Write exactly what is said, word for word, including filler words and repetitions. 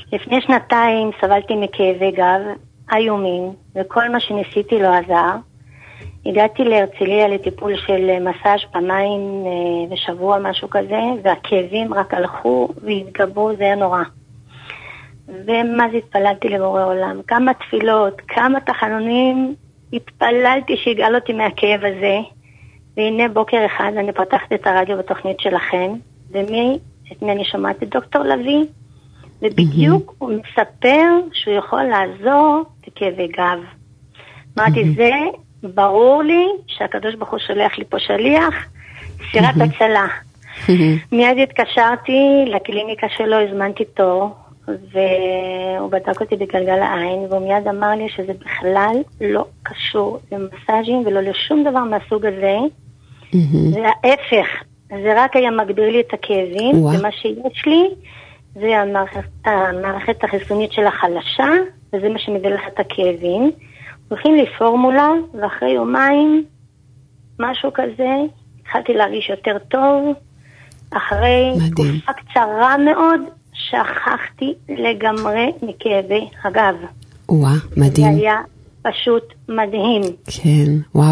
לפני שנתיים סבלתי מכאבי גב איומים, וכל מה שניסיתי לא עזר. הגעתי להרצליה לטיפול של מסאז' פעמיים בשבוע, משהו כזה, והכאבים רק הלכו והתגברו, זה היה נורא. ומה זה התפללתי לבורא עולם, כמה תפילות, כמה תחנונים, התפללתי שיגאל אותי מהכאב הזה, והנה בוקר אחד אני פתחת את הרדיו בתוכנית שלכם, ומי, את מי אני שומעת? את דוקטור לוי, ובדיוק הוא מספר שהוא יכול לעזור בכאבי גב. אמרתי, זה ברור לי שהקדוש ברוך הוא שולח לי פה שליח, סירת הצלה. מיד התקשרתי לקליניקה שלו, הזמנתי תור, והוא בדק אותי בגלגל העין, והוא מיד אמר לי שזה בכלל לא קשור למסאז'ים ולא לשום דבר מהסוג הזה. זה ההפך, זה רק היה מגביר לי את הכאבים, ומה שיש לי זה המערכת, המערכת החיסונית של החלשה, וזה מה שמביא לך את הכאבים. הולכים לי פורמולה, ואחרי יומיים, משהו כזה, התחלתי להרגיש יותר טוב. אחרי תקופה קצרה מאוד, שכחתי לגמרי מכאבי הגב. וואה, מדהים. זה היה פשוט מדהים. כן, וואו.